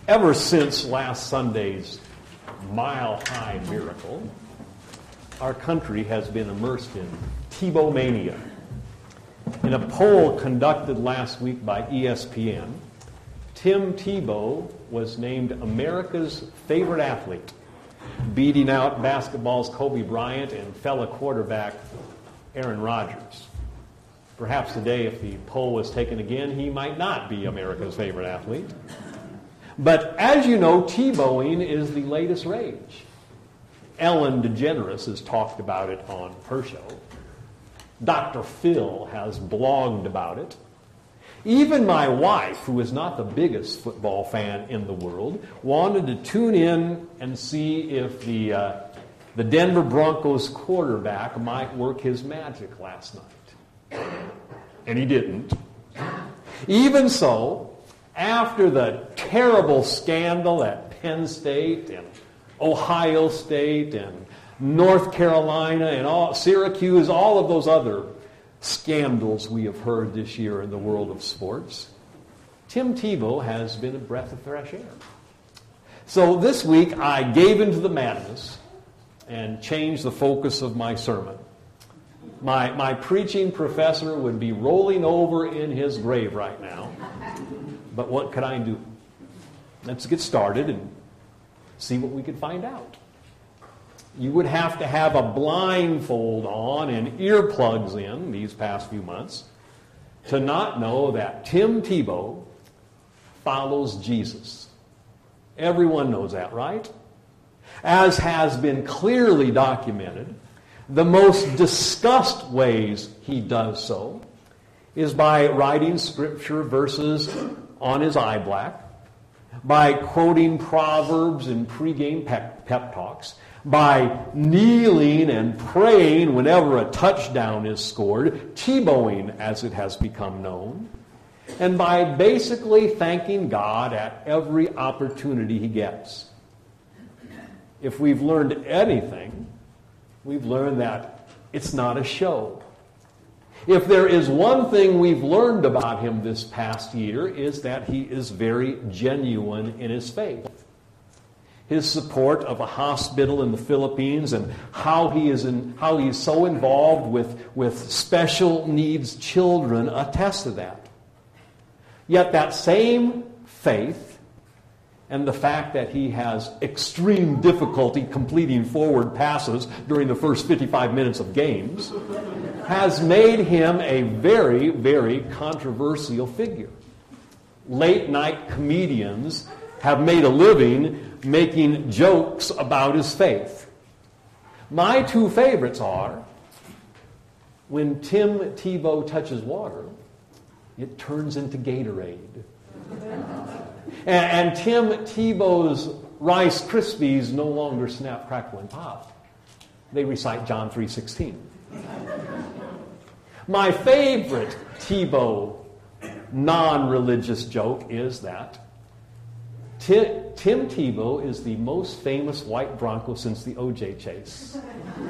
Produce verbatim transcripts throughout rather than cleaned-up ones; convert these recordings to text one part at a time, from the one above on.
Ever since last Sunday's mile-high miracle, our country has been immersed in Tebow mania. In a poll conducted last week by E S P N, Tim Tebow was named America's favorite athlete, beating out basketball's Kobe Bryant and fellow quarterback Aaron Rodgers. Perhaps today, if the poll was taken again, he might not be America's favorite athlete. But as you know, Tebowing is the latest rage. Ellen DeGeneres has talked about it on her show. Doctor Phil has blogged about it. Even my wife, who is not the biggest football fan in the world, wanted to tune in and see if the, uh, the Denver Broncos quarterback might work his magic last night. And he didn't. Even so, after the terrible scandal at Penn State and Ohio State and North Carolina and all, Syracuse, all of those other scandals we have heard this year in the world of sports, Tim Tebow has been a breath of fresh air. So this week I gave into the madness and changed the focus of my sermon. My, my preaching professor would be rolling over in his grave right now. But what could I do? Let's get started and see what we could find out. You would have to have a blindfold on and earplugs in these past few months to not know that Tim Tebow follows Jesus. Everyone knows that, right? As has been clearly documented, the most discussed ways he does so is by writing scripture verses on his eye black, by quoting Proverbs in pregame pep, pep talks, by kneeling and praying whenever a touchdown is scored, Tebowing as it has become known, and by basically thanking God at every opportunity he gets. If we've learned anything, we've learned that it's not a show. If there is one thing we've learned about him this past year, is that he is very genuine in his faith. His support of a hospital in the Philippines and how he is in, how he is so involved with, with special needs children attest to that. Yet that same faith and the fact that he has extreme difficulty completing forward passes during the first fifty-five minutes of games has made him a very, very controversial figure. Late-night comedians have made a living making jokes about his faith. My two favorites are, when Tim Tebow touches water, it turns into Gatorade. And, and Tim Tebow's Rice Krispies no longer snap, crackle, and pop. They recite John three sixteen. My favorite Tebow non-religious joke is that Tim, Tim Tebow is the most famous white Bronco since the O J chase.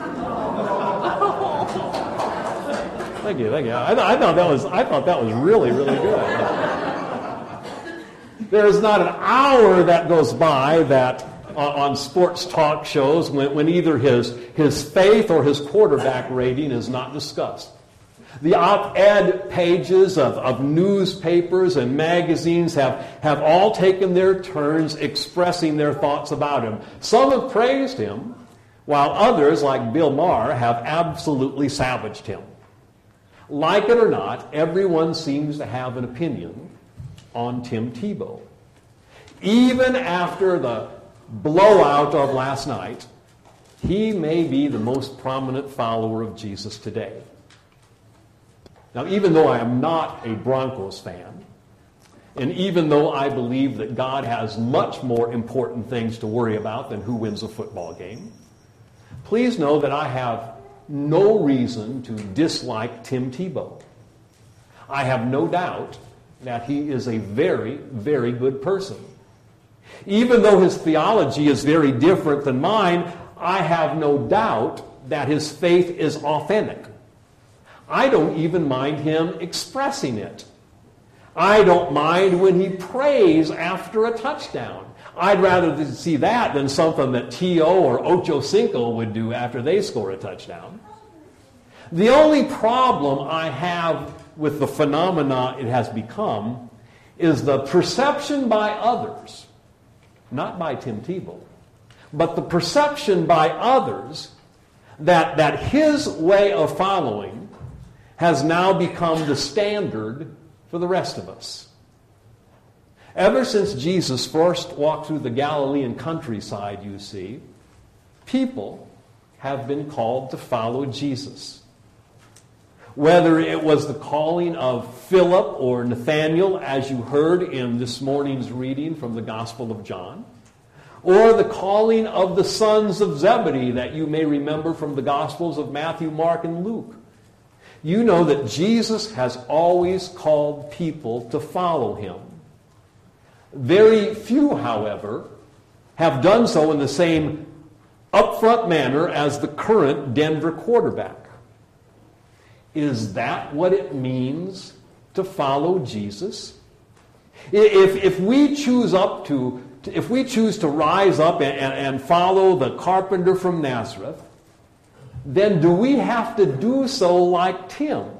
Thank you, thank you. I, I thought that was I thought that was really, really good. There is not an hour that goes by that uh, on sports talk shows when, when either his his faith or his quarterback rating is not discussed. The op-ed pages of, of newspapers and magazines have, have all taken their turns expressing their thoughts about him. Some have praised him, while others, like Bill Maher, have absolutely savaged him. Like it or not, everyone seems to have an opinion on Tim Tebow. Even after the blowout of last night, he may be the most prominent follower of Jesus today. Now, even though I am not a Broncos fan, and even though I believe that God has much more important things to worry about than who wins a football game, please know that I have no reason to dislike Tim Tebow. I have no doubt that he is a very, very good person. Even though his theology is very different than mine, I have no doubt that his faith is authentic. I don't even mind him expressing it. I don't mind when he prays after a touchdown. I'd rather see that than something that T O or Ocho Cinco would do after they score a touchdown. The only problem I have with the phenomena it has become is the perception by others, not by Tim Tebow, but the perception by others that, that his way of following has now become the standard for the rest of us. Ever since Jesus first walked through the Galilean countryside, you see, people have been called to follow Jesus. Whether it was the calling of Philip or Nathanael, as you heard in this morning's reading from the Gospel of John, or the calling of the sons of Zebedee that you may remember from the Gospels of Matthew, Mark, and Luke, you know that Jesus has always called people to follow him. Very few, however, have done so in the same upfront manner as the current Denver quarterback. Is that what it means to follow Jesus? If, if we choose up to, if we choose to rise up and, and follow the carpenter from Nazareth, then do we have to do so like Tim?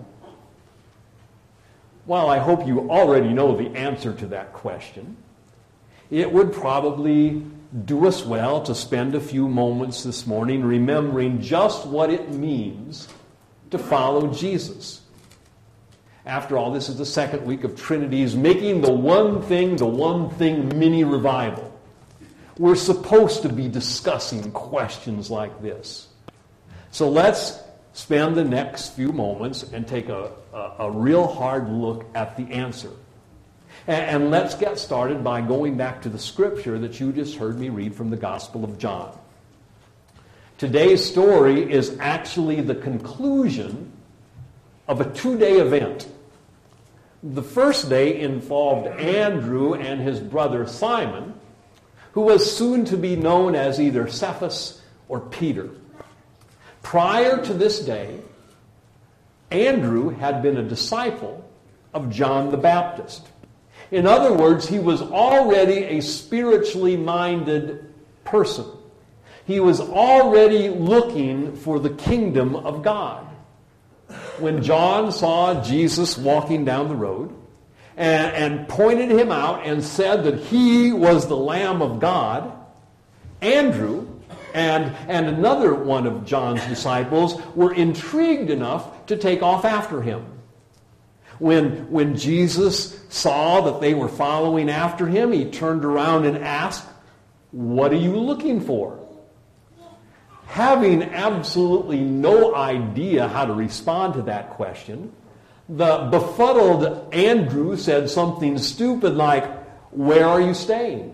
Well, I hope you already know the answer to that question. It would probably do us well to spend a few moments this morning remembering just what it means to follow Jesus. After all, this is the second week of Trinity's making the one thing, the one thing mini revival. We're supposed to be discussing questions like this. So let's spend the next few moments and take a, a, a real hard look at the answer. And, and let's get started by going back to the scripture that you just heard me read from the Gospel of John. Today's story is actually the conclusion of a two-day event. The first day involved Andrew and his brother Simon, who was soon to be known as either Cephas or Peter. Prior to this day, Andrew had been a disciple of John the Baptist. In other words, he was already a spiritually minded person. He was already looking for the kingdom of God. When John saw Jesus walking down the road and, and pointed him out and said that he was the Lamb of God, Andrew and, and another one of John's disciples were intrigued enough to take off after him. When, when Jesus saw that they were following after him, he turned around and asked, "What are you looking for?" Having absolutely no idea how to respond to that question, the befuddled Andrew said something stupid like, "Where are you staying?"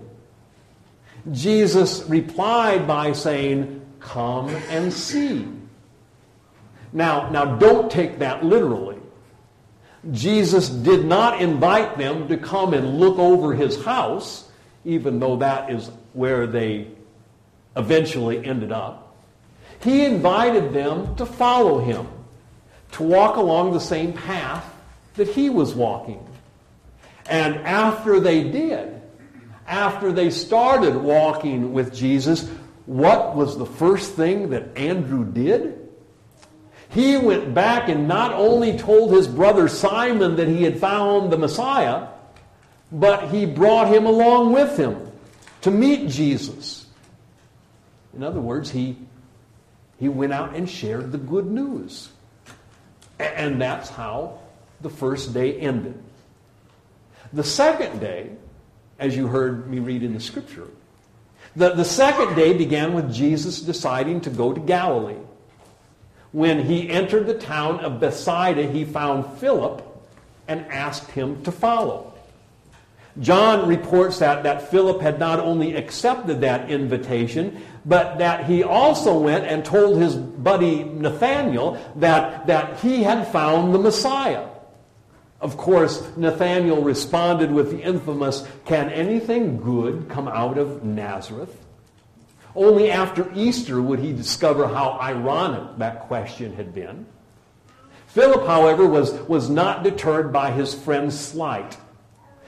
Jesus replied by saying, "Come and see." Now, now don't take that literally. Jesus did not invite them to come and look over his house, even though that is where they eventually ended up. He invited them to follow him, to walk along the same path that he was walking. And after they did, after they started walking with Jesus, what was the first thing that Andrew did? He went back and not only told his brother Simon that he had found the Messiah, but he brought him along with him to meet Jesus. In other words, he He went out and shared the good news. And that's how the first day ended. The second day, as you heard me read in the scripture, the, the second day began with Jesus deciding to go to Galilee. When he entered the town of Bethsaida, he found Philip and asked him to follow. John reports that, that Philip had not only accepted that invitation, but that he also went and told his buddy Nathanael that, that he had found the Messiah. Of course, Nathanael responded with the infamous, "Can anything good come out of Nazareth?" Only after Easter would he discover how ironic that question had been. Philip, however, was, was not deterred by his friend's slight.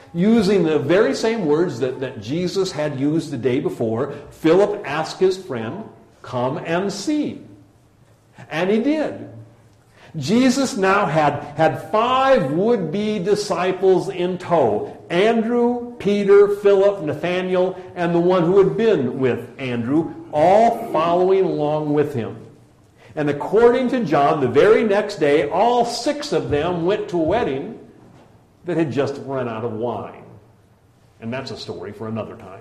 Using the very same words that, that Jesus had used the day before, Philip asked his friend, "Come and see." And he did. Jesus now had, had five would-be disciples in tow. Andrew, Peter, Philip, Nathanael, and the one who had been with Andrew, all following along with him. And according to John, the very next day, all six of them went to a wedding that had just run out of wine. And that's a story for another time.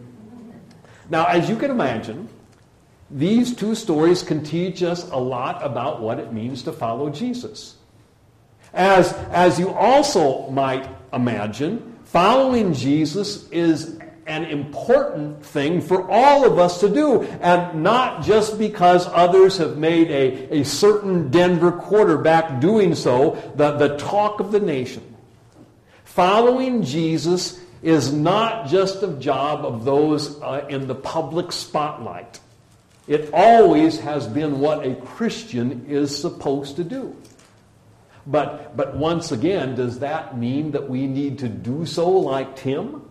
Now, as you can imagine, these two stories can teach us a lot about what it means to follow Jesus. As, as you also might imagine, following Jesus is an important thing for all of us to do, and not just because others have made a, a certain Denver quarterback doing so the, the talk of the nation. Following Jesus is not just a job of those uh, in the public spotlight. It always has been what a Christian is supposed to do. But, but once again, does that mean that we need to do so like Tim?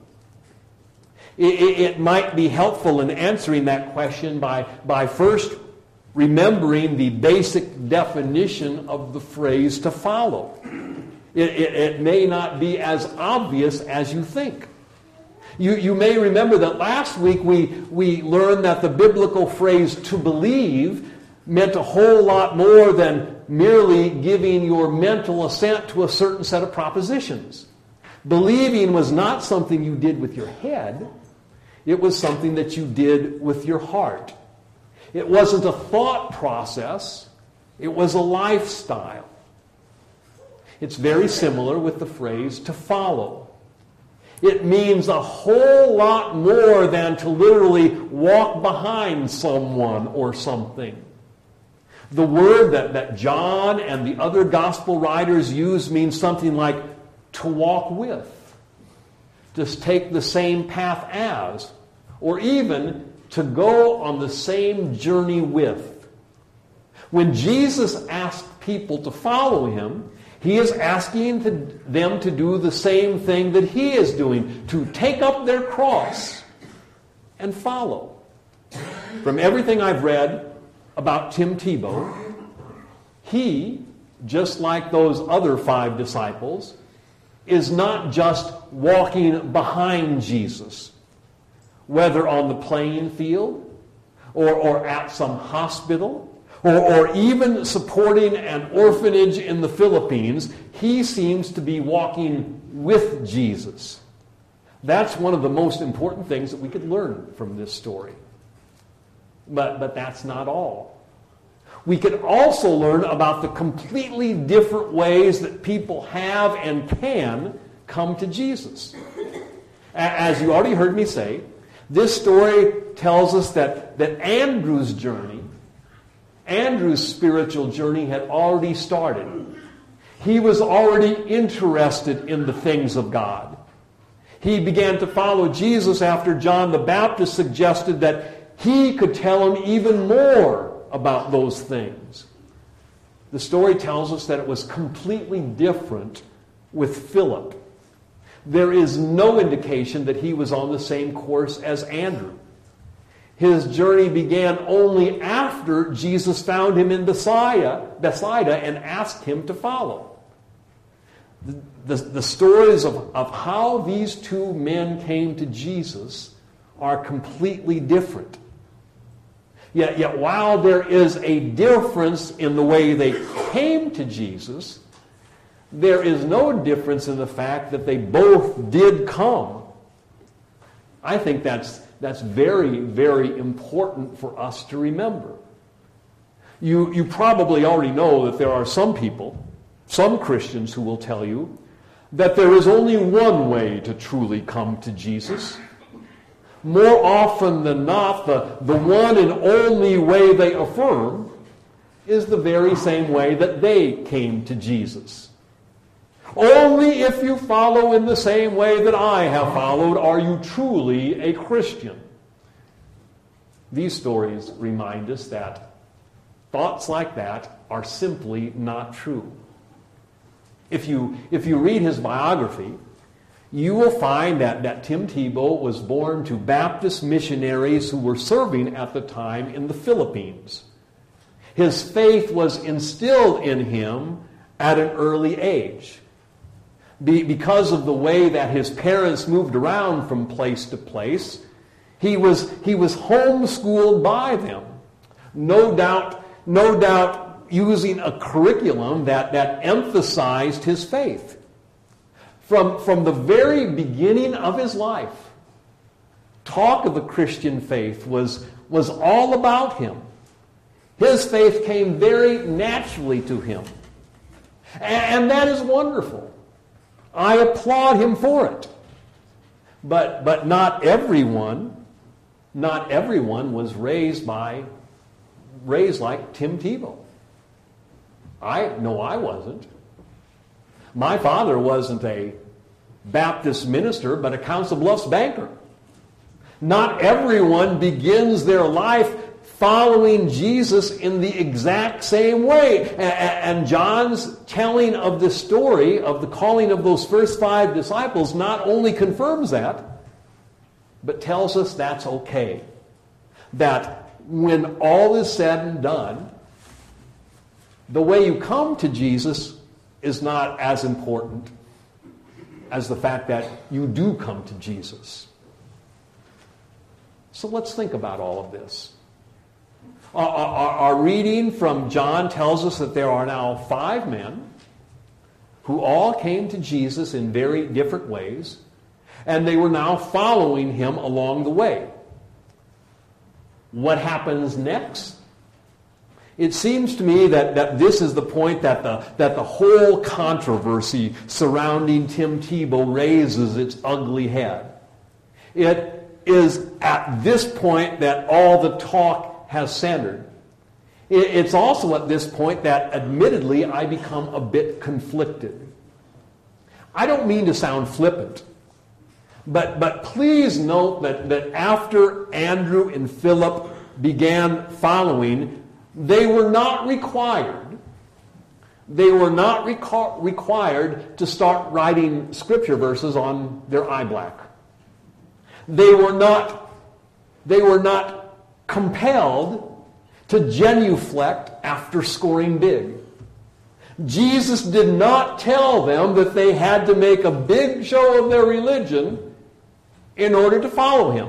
It, it, it might be helpful in answering that question by, by first remembering the basic definition of the phrase "to follow." It, it, it may not be as obvious as you think. You, you may remember that last week we, we learned that the biblical phrase "to believe" meant a whole lot more than merely giving your mental assent to a certain set of propositions. Believing was not something you did with your head. It was something that you did with your heart. It wasn't a thought process. It was a lifestyle. It's very similar with the phrase "to follow." It means a whole lot more than to literally walk behind someone or something. The word that, that John and the other gospel writers use means something like "to walk with," just take the same path as, or even to go on the same journey with. When Jesus asked people to follow him, he is asking to, them to do the same thing that he is doing, to take up their cross and follow. From everything I've read about Tim Tebow, he, just like those other five disciples, is not just walking behind Jesus, whether on the playing field or, or at some hospital, Or, or even supporting an orphanage in the Philippines. He seems to be walking with Jesus. That's one of the most important things that we could learn from this story. But, but that's not all. We could also learn about the completely different ways that people have and can come to Jesus. As you already heard me say, this story tells us that, that Andrew's journey Andrew's spiritual journey had already started. He was already interested in the things of God. He began to follow Jesus after John the Baptist suggested that he could tell him even more about those things. The story tells us that it was completely different with Philip. There is no indication that he was on the same course as Andrew. His journey began only after Jesus found him in Bethsaida, Bethsaida and asked him to follow. The, the, the stories of, of how these two men came to Jesus are completely different. Yet, yet while there is a difference in the way they came to Jesus, there is no difference in the fact that they both did come. I think that's That's very, very important for us to remember. You, you probably already know that there are some people, some Christians, who will tell you that there is only one way to truly come to Jesus. More often than not, the, the one and only way they affirm is the very same way that they came to Jesus. Only if you follow in the same way that I have followed are you truly a Christian. These stories remind us that thoughts like that are simply not true. If you, if you read his biography, you will find that, that Tim Tebow was born to Baptist missionaries who were serving at the time in the Philippines. His faith was instilled in him at an early age. Be, because of the way that his parents moved around from place to place, he was, he was homeschooled by them. No doubt, no doubt using a curriculum that, that emphasized his faith. From, from the very beginning of his life, talk of the Christian faith was, was all about him. His faith came very naturally to him. And, and that is wonderful. I applaud him for it. But, but not everyone, not everyone was raised by, raised like Tim Tebow. I, no, I wasn't. My father wasn't a Baptist minister, but a Council Bluffs banker. Not everyone begins their life following Jesus in the exact same way. And John's telling of the story of the calling of those first five disciples not only confirms that, but tells us that's okay. That when all is said and done, the way you come to Jesus is not as important as the fact that you do come to Jesus. So let's think about all of this. Our, our, our reading from John tells us that there are now five men who all came to Jesus in very different ways, and they were now following him along the way. What happens next? It seems to me that, that this is the point that the, that the whole controversy surrounding Tim Tebow raises its ugly head. It is at this point that all the talk has centered. It, it's also at this point that, admittedly, I become a bit conflicted. I don't mean to sound flippant, but, but please note that, that after Andrew and Philip began following, they were not required. They were not reco- required to start writing scripture verses on their eye black. They were not, they were not compelled to genuflect after scoring big. Jesus did not tell them that they had to make a big show of their religion in order to follow him.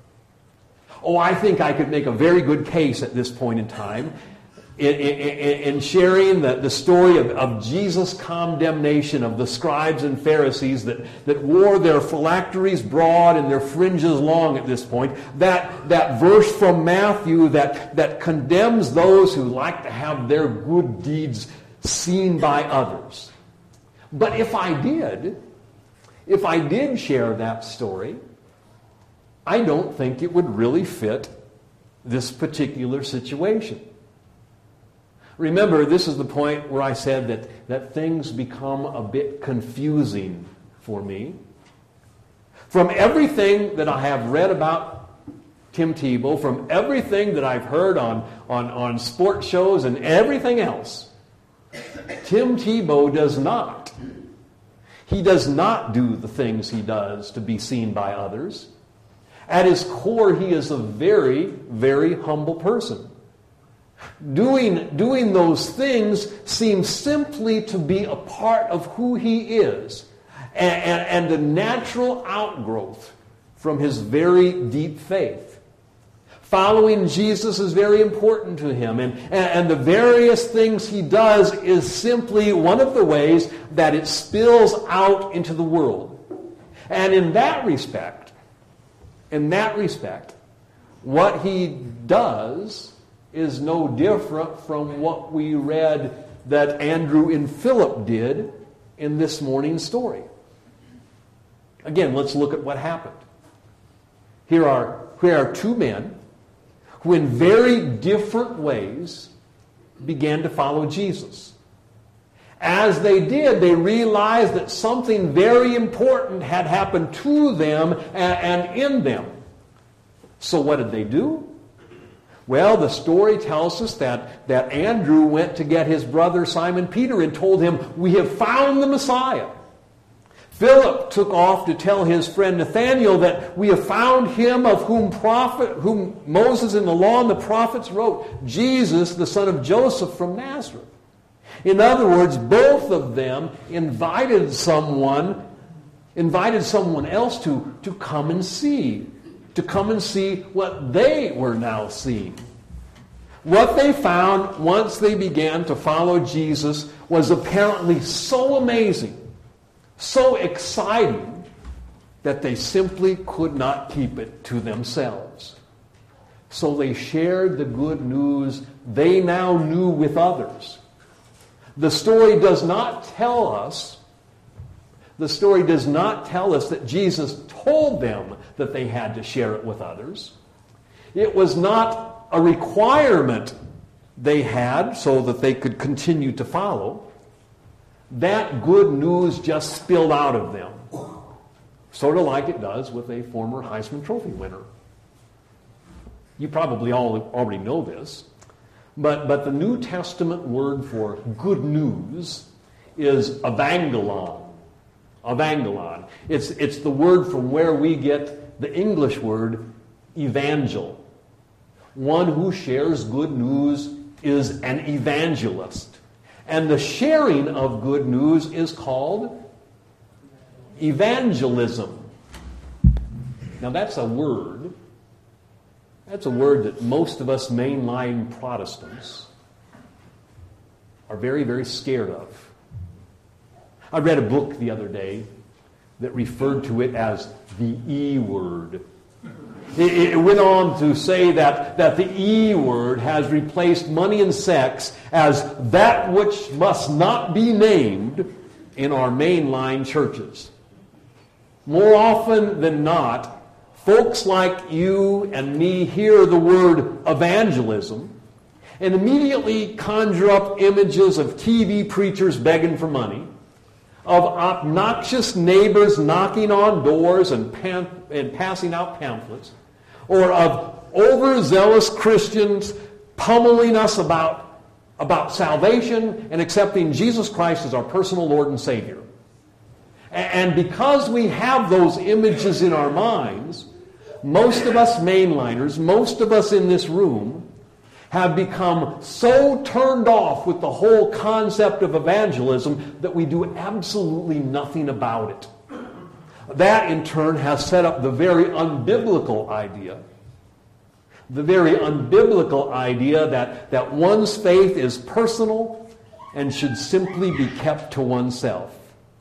Oh, I think I could make a very good case at this point in time in, in, in sharing the, the story of, of Jesus' condemnation of the scribes and Pharisees that, that wore their phylacteries broad and their fringes long at this point. That, that verse from Matthew that, that condemns those who like to have their good deeds seen by others. But if I did, if I did share that story, I don't think it would really fit this particular situation. Remember, this is the point where I said that, that things become a bit confusing for me. From everything that I have read about Tim Tebow, from everything that I've heard on, on, on sports shows and everything else, Tim Tebow does not. He does not do the things he does to be seen by others. At his core, he is a very, very humble person. Doing, doing those things seems simply to be a part of who he is and, and, and a natural outgrowth from his very deep faith. Following Jesus is very important to him, and, and the various things he does is simply one of the ways that it spills out into the world. And in that respect, In that respect, what he does is no different from what we read that Andrew and Philip did in this morning's story. Again, let's look at what happened. Here are, here are two men who in very different ways began to follow Jesus. As they did, they realized that something very important had happened to them and in them. So what did they do? Well, the story tells us that, that Andrew went to get his brother Simon Peter and told him, "We have found the Messiah." Philip took off to tell his friend Nathanael that we have found him of whom prophet, whom Moses in the law and the prophets wrote, Jesus, the son of Joseph from Nazareth. In other words, both of them invited someone, invited someone else to, to come and see, to come and see what they were now seeing. What they found once they began to follow Jesus was apparently so amazing, so exciting, that they simply could not keep it to themselves. So they shared the good news they now knew with others. The story does not tell us, the story does not tell us that Jesus told them that they had to share it with others. It was not a requirement they had so that they could continue to follow. That good news just spilled out of them, sort of like it does with a former Heisman Trophy winner. You probably all already know this, but, but the New Testament word for good news is evangelon. Evangelon. It's, it's the word from where we get the English word evangel. One who shares good news is an evangelist. And the sharing of good news is called evangelism. Now that's a word. That's a word that most of us mainline Protestants are very, very scared of. I read a book the other day that referred to it as the E word. It went on to say that, that the E word has replaced money and sex as that which must not be named in our mainline churches. More often than not, folks like you and me hear the word evangelism and immediately conjure up images of T V preachers begging for money, of obnoxious neighbors knocking on doors and, pan- and passing out pamphlets, or of overzealous Christians pummeling us about, about salvation and accepting Jesus Christ as our personal Lord and Savior. And because we have those images in our minds, most of us mainliners, most of us in this room, have become so turned off with the whole concept of evangelism that we do absolutely nothing about it. That, in turn, has set up the very unbiblical idea, the very unbiblical idea that, that one's faith is personal and should simply be kept to oneself.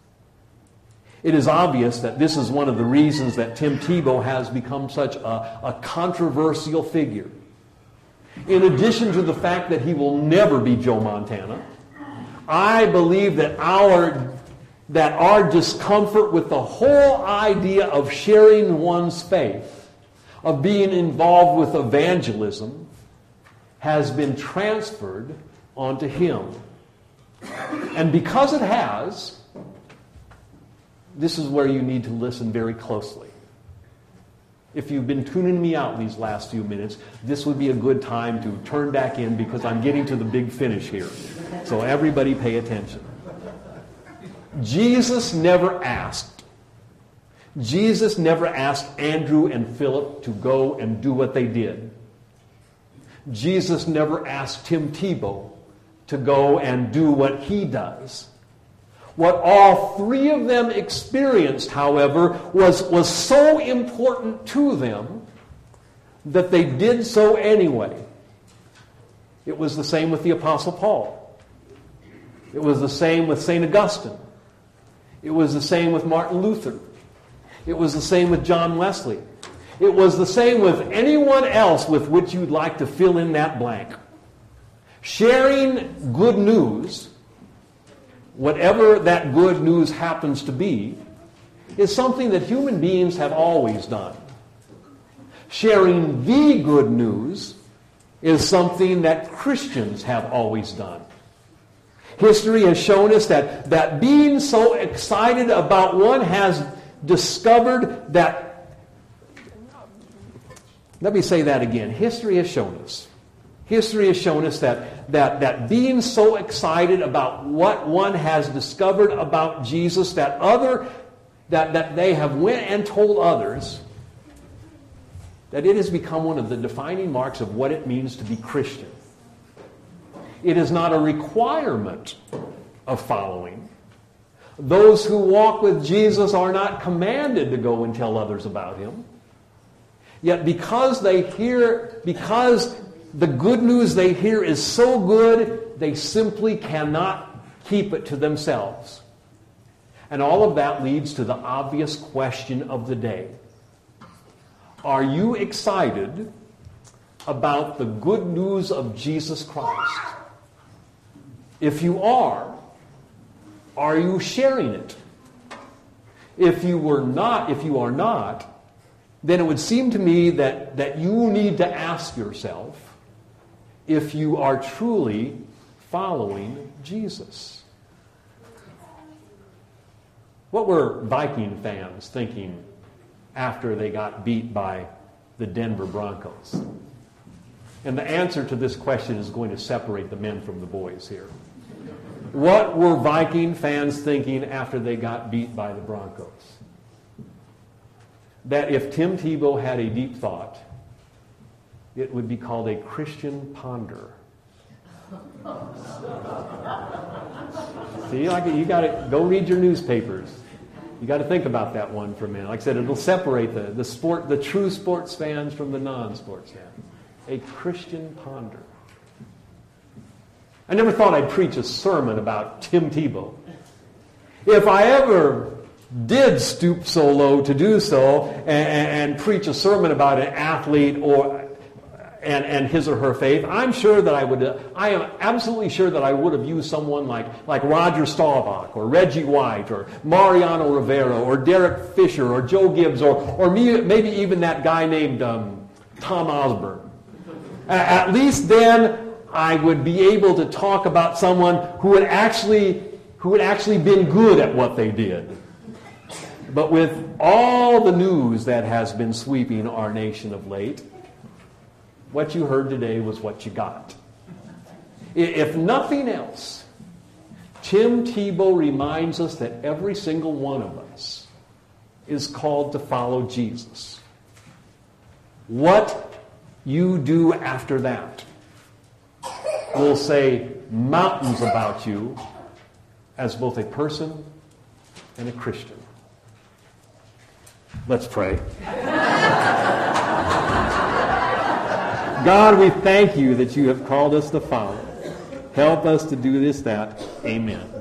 It is obvious that this is one of the reasons that Tim Tebow has become such a, a controversial figure. In addition to the fact that he will never be Joe Montana, I believe that our that our discomfort with the whole idea of sharing one's faith, of being involved with evangelism, has been transferred onto him. And because it has, this is where you need to listen very closely. If you've been tuning me out these last few minutes, this would be a good time to turn back in because I'm getting to the big finish here. So everybody pay attention. Jesus never asked. Jesus never asked Andrew and Philip to go and do what they did. Jesus never asked Tim Tebow to go and do what he does. What all three of them experienced, however, was, was so important to them that they did so anyway. It was the same with the Apostle Paul. It was the same with Saint Augustine. It was the same with Martin Luther. It was the same with John Wesley. It was the same with anyone else with which you'd like to fill in that blank. Sharing good news, whatever that good news happens to be, is something that human beings have always done. Sharing the good news is something that Christians have always done. History has shown us that, that being so excited about one has discovered that... Let me say that again. History has shown us. History has shown us that, that, that being so excited about what one has discovered about Jesus, that other that, that they have went and told others that it has become one of the defining marks of what it means to be Christian. It is not a requirement of following. Those who walk with Jesus are not commanded to go and tell others about him. Yet because they hear, because the good news they hear is so good, they simply cannot keep it to themselves. And all of that leads to the obvious question of the day. Are you excited about the good news of Jesus Christ? If you are, are you sharing it? If you were not, if you are not, then it would seem to me that, that you need to ask yourself if you are truly following Jesus. What were Viking fans thinking after they got beat by the Denver Broncos? And the answer to this question is going to separate the men from the boys here. What were Viking fans thinking after they got beat by the Broncos? That if Tim Tebow had a deep thought, it would be called a Christian ponder. See, like you got to go read your newspapers. You got to think about that one for a minute. Like I said, it'll separate the, the sport, the true sports fans from the non-sports fans. A Christian ponder. I never thought I'd preach a sermon about Tim Tebow. If I ever did stoop so low to do so and, and, and preach a sermon about an athlete or and, and his or her faith, I'm sure that I would. Uh, I am absolutely sure that I would have used someone like like Roger Staubach or Reggie White or Mariano Rivera or Derek Fisher or Joe Gibbs or or me, maybe even that guy named um, Tom Osborne. At least then I would be able to talk about someone who had actually who had actually been good at what they did. But with all the news that has been sweeping our nation of late, what you heard today was what you got. If nothing else, Tim Tebow reminds us that every single one of us is called to follow Jesus. What you do after that will say mountains about you as both a person and a Christian. Let's pray. God, we thank you that you have called us to follow. Help us to do this, that. Amen.